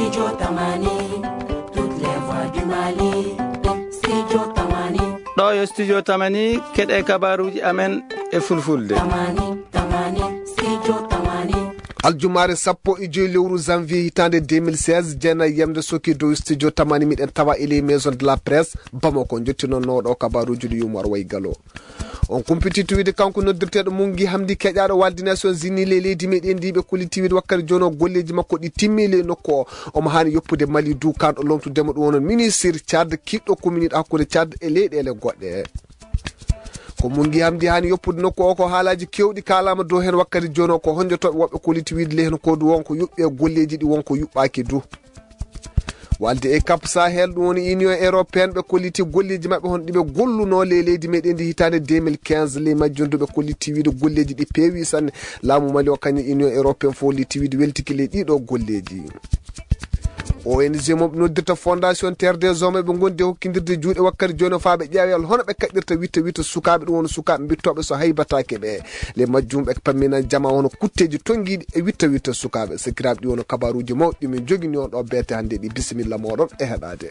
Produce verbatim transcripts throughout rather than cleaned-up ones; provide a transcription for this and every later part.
Studio Tamani, toutes les voix du Mali. Studio Tamani. ɗo yo studio Tamani keɗe kabaruji amen e fulfulde. Tamani, Tamani, Studio Tamani. aljumare sappo e joyi lewru janvier hitande deux mille seize jeena yemde soki dow studio Tamani miɗen tawa ele maison de la presse Bamako jottinonoɗo kabaruji ɗo yumar way galo on kumpiti wiide kanko noddirteɗo Mungi Hamdi keƴaɗo waldi Nations Unies le leydi meɗen ndiɓe koliti wiide wakkati joni o golleji makko ɗi timmile nokku o omo hani yoppude Mali du kanɗo lomtudemo ɗum wonon ministre Tchad kiɗɗo communiɗe hakkude Tchad e leyɗele goɗɗe ko Mungi Hamdi hani yoppude nokku o ko haalaji kewɗi kalama dow hen wakkati joni o ko honjotoɓe woɓɓe koliti wiide lehen ko du wonko yuɓɓe golleji ɗi wonko yuɓɓaki du walde e Cap Sahel ɗum woni Union Européenne ɓe kolliti golleji mabɓe hon ɗiɓe golluno le leydi meɗen ndi hitande deux mille quinze le majjonduɓe kolliti wiide golleji ɗi peewi sanne laamu Mali o kañum Union Européenne fo litti wiide weltiki le ɗiɗo golleji O N G mo noddirta fondation terre des hommes ɓe gondi hokkidirde juuɗe wakkati joni faaɓe ƴeewel hono ɓe kaɗirta witta witta sukaɓe ɗum woni sukaɓe bittoɓe so haybatake ɓe le majjum ɓe pammina jama hono kutteji tonguiɗi e witta witta sukaɓe sakiraɓe ɗi wono kabaruji mawɗi min jogini on ɗo beete hande ɗi bisimilla moɗon e heɗade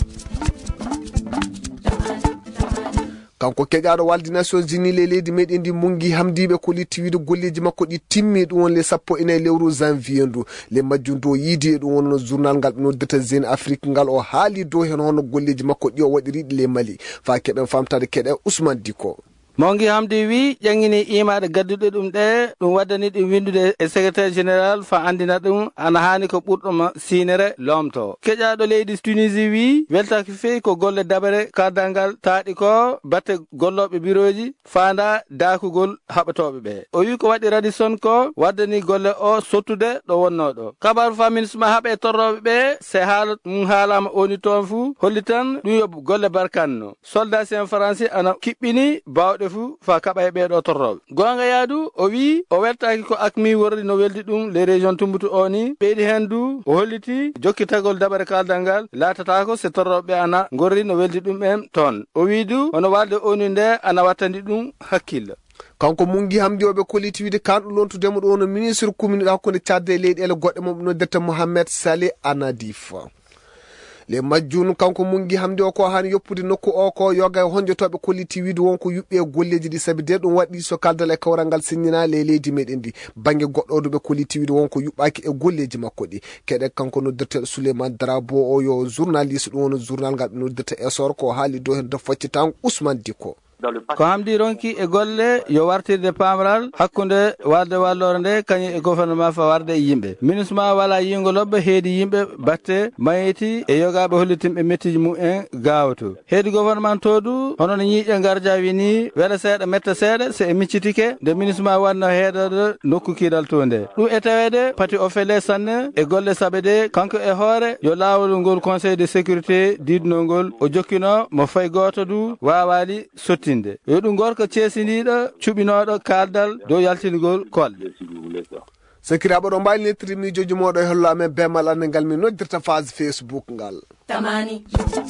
kanko keƴaɗo waldi Nations Unies le leydi meɗen ndi Mungi Hamdi ɓe koliti wiide golleji makko ɗi timmi ɗum won le sappo ene lewru janvier ndu le majjum do yiidi e ɗum wonno journal ngal ɓe noddata Jeune Afrique ngal o haali dow hen hono golleji makko ɗi o waɗiriɗi le Mali fa keɓen famtade keɗe Ousmane Diko Mungi Hamdi wi ƴangini imaɗe gadduɗe ɗum ɗe ɗum waddani ɗum windude e secrétaire général fa andina ɗum ana hani ko ɓurɗoma sinere lomto keƴaɗo leydi Tunisie wi weltaki fewi ko golle dabare kaddangal taaɗi ko batte golloɓe bureauji fanda dakugol haɓatoɓe ɓe o wi ko waɗi Radisson ko waddani golle o sottude ɗo wonnoɗo kabaru fa ministre haɓe torroɓe ɓe se haala ɗum haalama oni toon fu holli tan ɗum yo golle barkanno soldat sen français ana kiɓɓini bawɗe fu fa kaɓa e ɓeɗo torroɓe gonga yaadu o wi o weltaki ko akmi wordi no weldi ɗum les régions tumbutu o ni ɓeydi hen du o holliti jokkitagol dabare kaldal ngal latatako se torroɓe ana gorri no weldi ɗum en toon o wi du hono walde onu nde ana wattandi ɗum hakkille kanko Mungi Hamdi oɓe koliti wiide kanɗo lontudemo ɗo no ministre commune hakkude Tchad e leyɗele goɗɗe mum noddirta Mohamed Saleh Anadif le majjun kanko Mungi Hamdi o ko hani yoppude nokku o ko yoga e honjotoɓe kolliti wiide wonko yuɓɓe golleji ɗi sabi de ɗum waɗi so kaldal e kawral ngal signina le leydi meɗen ndi banggue goɗɗoɗo ɓe kolliti wiide wonko yuɓɓaki e golleji makko ɗi keɗe kanko noddirteɗo Souleymane Drabo o yo journaliste ɗum wono journal ngal ɓe noddirta Essor ko haali dow hen do foccitango Ousmane Diko ko Hamdi ronki e golle yo wartirde pamral hakkunde walde wallore nde kañum e gouvernement fa warde e yimɓe ministre ma wala yingolobɓe heedi yimɓe batte mayiti e yogaɓe hollitimɓe mettiji mumen gawato heedi gouvernement to du hono no ñiiƴe gardia wini weɗa seeɗa metta seeɗa se e miccitike nde ministre ma wanno heedode nokku kiiɗal to nde ɗum e tawede pati o fele sanne e golle saɓe de kanko e hoore yo lawol ngol conseil de sécurité didnogol o jokkino mo fay goto du wawali sotti yo ɗum gorko ceesiniɗo cuɓinoɗo kaldal dow yaltingol kolɗe sakiraɓe ɗo mbawi nettiri miijoji moɗo e hollo amen bemal ande ngal min noddirta phase Facebook ngal Tamani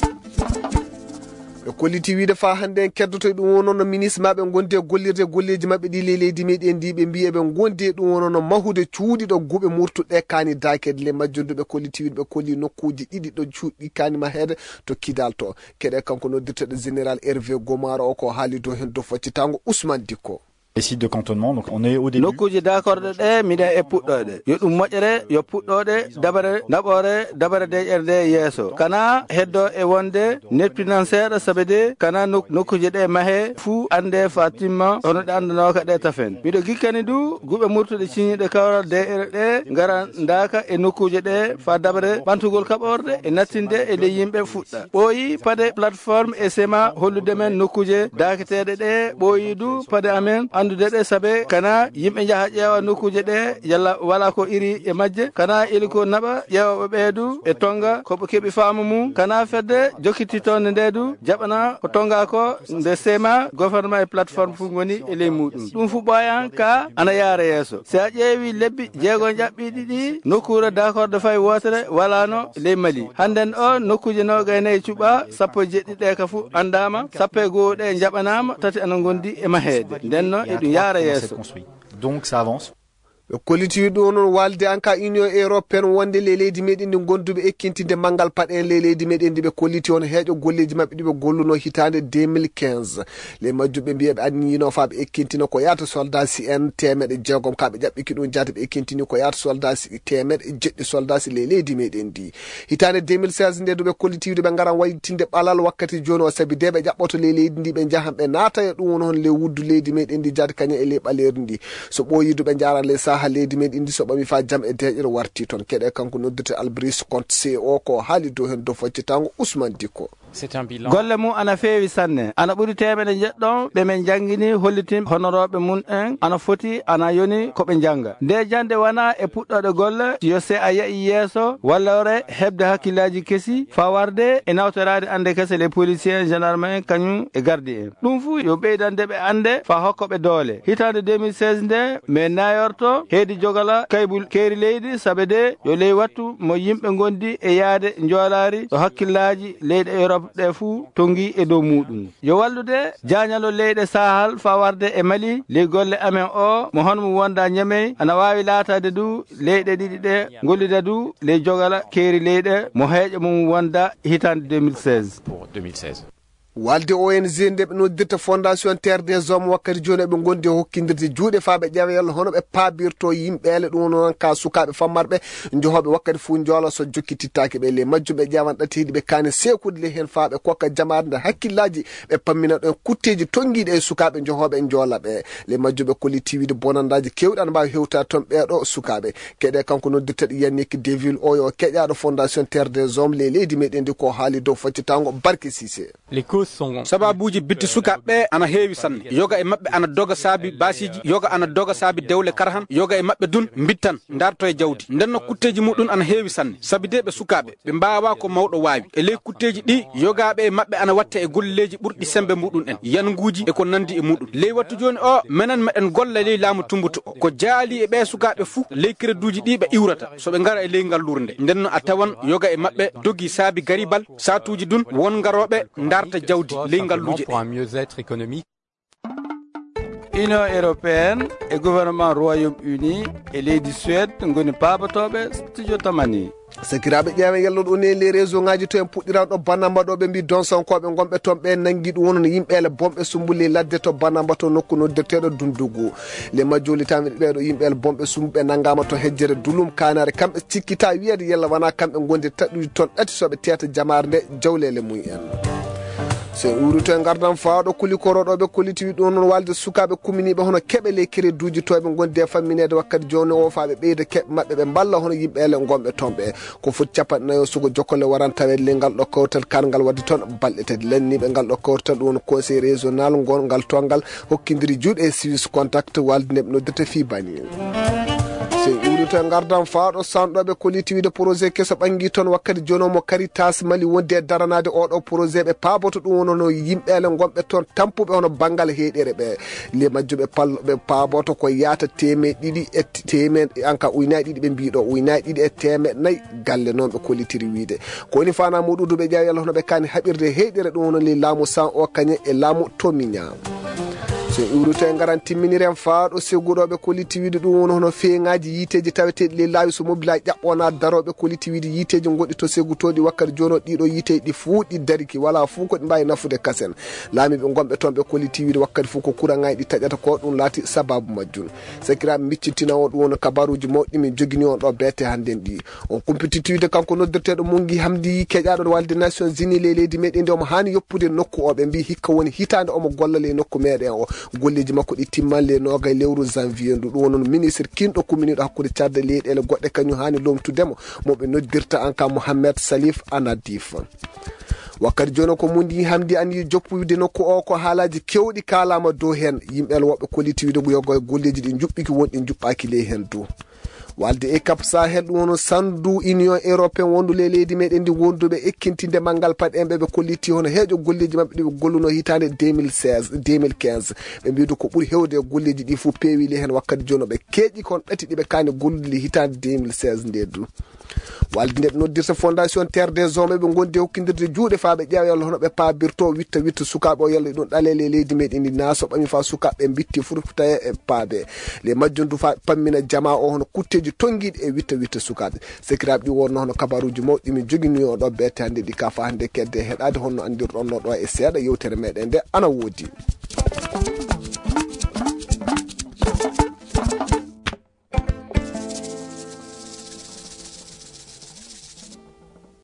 ɓe kolliti wiide fa hande en keddoto e ɗum wonono ministre maɓe gondi e gollirde golleji mabɓe ɗi le leydi meɗen ndi ɓe mbiye ɓe gondi e ɗum wonono mahude cuuɗi ɗo guuɓe murtuɗe kani dakede le majjonduɓe kolliti wiide ɓe kolli nokkuji ɗiɗi ɗo cuuɗi kani mahede to kidal to keɗe kanko noddirteɗo général Hervé Gomaro o ko haali dow hen do faccitango Ousmane Diko Les sites de cantonnement, donc on est au début. nokkuji dakorde ɗe miɗen e puɗɗoɗe yo ɗum moƴƴere yo puɗɗoɗe dabare naɓore dabare deƴere nde yeeso kana heddo e wonde netpinan seeɗa saabe de kana nokkuji ɗe maahe fuu ande fa timma hono ɗe andanoka ɗe tafen miɗo gikkani du guɓe murtuɗe ciñiɗe kawral deƴere ɗe gara daka e nokkuji ɗe fa dabare ɓantugol kaɓorde e nattinde e le yimɓe fuɗɗa ɓooyi paade plateforme e sema hollude men nokkuje daketeɗe ɗe ɓooyi du paade amen andude ɗe sabe kana yimɓe jaha ƴeewa nokkuje ɗe yalla wala ko iri e majje kana ili ko naɓa ƴeewa ɓe ɓeedu e tonga koɓe keeɓi faamu mum kana fedde jokkiti tonde ndedu jaɓana ko tonga ko nde sema gouvernement e plateforme fu goni e ley muɗum ɗum fu ɓoyan ka ana yaara yeeso si a ƴeewi lebbi jeegon ƴaɓɓiɗi ɗi nokkure d'accord fay wotere walano ley Mali hannden o nokkuje nogaynayi cuɓa sappo e jeɗɗiɗe ka fu andama sappo e goo ɗe jaɓanama tati ana gondi e mahede ndenno e ɗum yaara yeeso Donc ça avance. ɓe kollitiwi ɗo noon walde en ka union européenne wonde le leydi meɗen ndi gonduɓe ekkintinde manggal paɗen le leydi meɗen ndi ɓe kolliti on heeƴo golleji mabɓe ɗiɓe golluno hitande deux mille quinze le majjuɓe mbiya ɓe anniyino fa ɓe ekkintino ko yata soldat si en temeɗe jeegom ka ɓe ƴaɓɓiki ɗum jata ɓe ekkintini ko yata soldat si temeɗe jeɗɗi soldat si le leydi meɗen ndi hitande deux mille seize nde duɓe kollitiwde ɓe garan waytinde ɓalal wakkati joni o saabi de ɓe ƴaɓɓoto le leydi ndi ɓe jahan ɓe naata e ɗum won le wuddu leydi meɗen ndi jata kañum e le ɓaleri ndi so ɓoyidu ɓe jaran le saha leydi meɗen ndi so ɓami fa jam e deƴƴere warti toon keɗe kanko noddete Albris Conte C O ko haali dow hen dow faccitango Ousmane Dicko. golle mum ana feewi sanne ana ɓuri temedde jeɗɗon ɓe men jangguini hollitin honoroɓe mun en ana foti ana yoni koɓe janga nde jande wona e puɗɗode golle yo se a yeeyi yeeso walla ore hebde hakkillaji keesi fawarde e nawtorade ande kese les policiers gendarme en kañum e gardi en ɗum fuu yo ɓeydande ɓe ande fa hokkoɓe doole hitande deux mille seize nde mais nayorto heedi jogala kaybul keeri leydi saabe de yo ley wattu mo yimɓe gondi e yaade joolari so hakkillaji leyɗe Europe ɗe fuu tongi e dow muɗum yo wallude jañalo leyɗe sahal fa warde e Mali ley golle amen o mo honmo wonda ñamey ana wawi laatade du leyɗe ɗiɗi ɗe gollida du ley jogala keeri leyɗe mo heeƴo mum wonda hitande deux mille seize walde O N G nde ɓe noddirta fondation terre des hommes wakkati joni ɓe gondi hokkidirde juuɗe fa ɓe ƴeewel hono ɓe paabirto yimɓeele ɗum noon ka sukaɓe fammarɓe johoɓe wakkati fuu joola so jokki tittaki ɓe le majjum ɓe ƴeewan ɗatihiɗi ɓe kaani sekude le hen fa ɓe kokka jamare nde hakkillaji ɓe pammina ɗon kutteji tonguiɗe e sukaɓe johoɓe joola ɓe le majjum ɓe kolli tiwiide bonandaji kewɗi ana mbawi hewtade toon ɓeeɗo sukaɓe keɗe kanko noddirteɗo Yannick Deville o yo keƴaɗo fondation terre des hommes le leydi meɗen ndi ko haali dow faccitango Barke Cissé. sababuji bitti sukaɓe ana heewi sanne yoga e mabɓe ana doga saabi basiji yoga ana doga saabi dewle karhan yoga e mabɓe dun bittan darto e jawdi ndenno kutteji muɗum ana heewi sanne sabi de ɓe sukaɓe ɓe mbawa ko mawɗo wawi e ley kutteji ɗi yogaɓe e mabɓe ana watta e golleji ɓurɗi sembe muɗum en yanguji e ko nandi e muɗum ley wattu joni o menen meɗen golla ley laamu tumbuto o ko jaali e ɓe sukaɓe fuu ley créduji ɗi ɓe iwrata soɓe gara e ley ngallurde ndenno a tawan yoga e mabɓe dogi saabi garibal satuji dun won garoɓe darta jawdi pour un mieux-être économique. Union européenne et gouvernement Royaume-Uni et leydi Suède ngoni pabatoɓe studio tamani sakiraɓe ƴeewe yalloɗo on e les réseau ngaji to en puɗɗiran ɗo banamba ɗo ɓe mbi donsankoɓe gonɓe toon ɓe nangui ɗum wono yimɓele bomɓe sumbuli ladde to banamba to nokku noddirteɗo dundugu le majjolitami ɓeɗo yimɓele bomɓe sumbuɓe nangama to hejjere dulum kanare kamɓe cikkita wiyede yalla wona kamɓe gondi taɗɗuji toon ɗati soɓe teta jamare nde jawlele mum en so urito e gardan fawɗo kulikoroɗoɓe kollitiwi ɗo noon walde sukaɓe kuminiɓe hono keɓe ley créduji toɓe gondi e famminede wakkati joni o faɓe ɓeyda keɓe mabɓe ɓe balla hono yimɓele gonɓe toon ɓe ko foti capanɗe nayyo sugo jokkole waran tawede le ngal ɗo kawtal karngal wadde toon balɗe tati lanniɓe ngal ɗo kawtal ɗum woni conseil régional gongal tongal hokkidiri juuɗe e Suisse contact walde neɓe noddirta fi bani so urito e gardan fawɗo sanɗoɓe kollitiwide projet keso ɓangui toon wakkati joni mo Caritas Mali wonde daranade oɗo projet ɓe paaboto ɗum wonono yimɓele gonɓe toon tampuɓe hono banggal heeɗere ɓe le majjuɓe palloɓe paaboto ko yaata teme ɗiɗi e teme anka ujnaje ɗiɗi ɓe mbiɗo ujnaje ɗiɗi e teme nayyi galle noon ɓe kollitiri wiide ko woni fana muɗuduɓe ƴeewel hono ɓe kani haɓirde heeɗere ɗum wono le laamu san o kañe e laamu tomiña so iwrito e garan timminiren faaɗo segguɗoɓe kollitiwiide ɗum woni hono feeŋaji yiteji taweteɗi le laawi so mobilaji ƴaɓɓona daroɓe kollitiwiide yiteji goɗɗi to seggutoɗi wakkati joni ɗiɗo yiteji ɗi fuu ɗi dariki wala fuu ko ɗi mbawi nafude kasen laamiɓe gonɓe toon ɓe kollitiwiide wakkati fuu ko courant-ŋaji ɗi taƴata ko ɗum laati sababu majjum sakiraɓe miccintina on ɗum woni kabaruji mawɗi min jogini on ɗo bete hannden ɗi on kumpititiwide kanko noddirteɗo Mungi Hamdi keƴaɗo walde Nations Unies le leydi meɗen ndi omo hani yoppude nokku o ɓe mbi hikka woni hitande omo gollale e nokku meɗen o golleji makko ɗi timmanle noga e lewru janvier ndu ɗum wonon ministre kinɗo kuminiɗo hakkude cadde leyɗele goɗɗe kañum hani lomtudemo moɓe noddirta en ka Mohamed Salif Anadif wakkati joni ko Mundi Hamdi ani joppude nokku o ko haalaji kewɗi kalama dow hen yimɓele woɓɓe kollitiwide yogo e golleji ɗi juɓɓiki wonɗi juɓɓaki ley hen dow walde e cap sahel ɗum wono sandu union européen wondule leydi meɗen ndi wonduɓe ekkintinde manggal paɗenɓe ɓe kolliti hono heeƴo golleji mabɓe ɗiɓe golluno hitande deux mille seize deux mille quinze ɓe mbidu ko ɓuuri hewde golleji ɗi fo peewili hen wakkati joni ɓe keeƴi kon ɗati ɗiɓe kani gollude hitande deux mille seize nde du walde nde noddirta fondation terre des hommes ɓe gondi hokkidirde juuɗe fa ɓe ƴeewa yalla hono ɓe paabirto witta witta sukaɓe o yalla ɗum ɗalele leydi meɗen ndi naso ɓami fa sukaɓe bitti furfta e paabe le majjondu fa pammina jama o hono kutteji tonguiɗi e witta witta sukaɓe sekiraɓe ɗi wonno hono kabaruji mawɗi min jogini o ɗo bete hande ɗi ka fa hande kedde heɗade honno andirɗon no ɗo e seeɗa yewtere meɗen nde ana woodi.